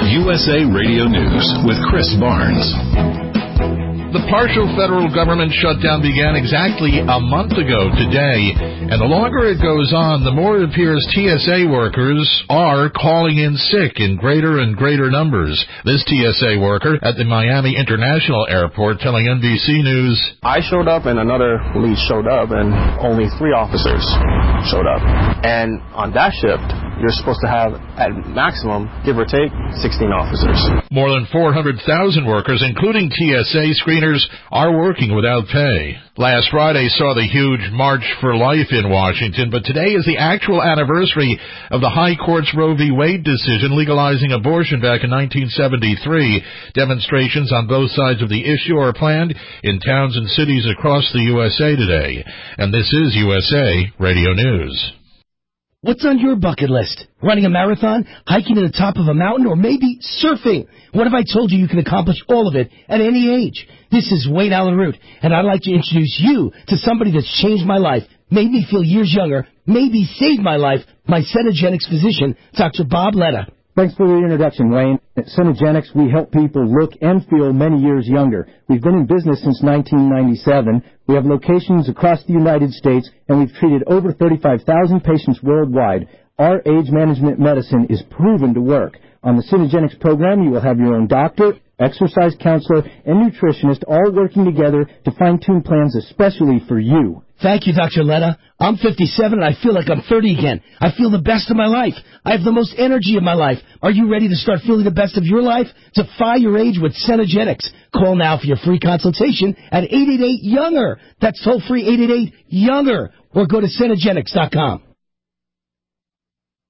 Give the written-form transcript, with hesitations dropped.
USA Radio News with Chris Barnes. The partial federal government shutdown began exactly a month ago today, and the longer it goes on, the more it appears TSA workers are calling in sick in greater and greater numbers. This TSA worker at the Miami International Airport telling NBC News, I showed up and another police showed up, and only 3 officers showed up. And on that shift, you're supposed to have, at maximum, give or take, 16 officers. More than 400,000 workers, including TSA screeners, are working without pay. Last Friday saw the huge March for Life in Washington, but today is the actual anniversary of the High Court's Roe v. Wade decision legalizing abortion back in 1973. Demonstrations on both sides of the issue are planned in towns and cities across the USA today. And this is USA Radio News. What's on your bucket list? Running a marathon, hiking to the top of a mountain, or maybe surfing? What if I told you can accomplish all of it at any age? This is Wayne Allen Root, and I'd like to introduce you to somebody that's changed my life, made me feel years younger, maybe saved my life, my Cenegenics physician, Dr. Bob Letta. Thanks for the introduction, Wayne. At Cenegenics, we help people look and feel many years younger. We've been in business since 1997. We have locations across the United States, and we've treated over 35,000 patients worldwide. Our age management medicine is proven to work. On the Cenegenics program, you will have your own doctor, exercise counselor, and nutritionist all working together to fine-tune plans especially for you. Thank you, Dr. Letta. I'm 57 and I feel like I'm 30 again. I feel the best of my life. I have the most energy of my life. Are you ready to start feeling the best of your life? Defy your age with Cenegenics. Call now for your free consultation at 888-YOUNGER. That's toll-free 888-YOUNGER. Or go to Cenegenics.com.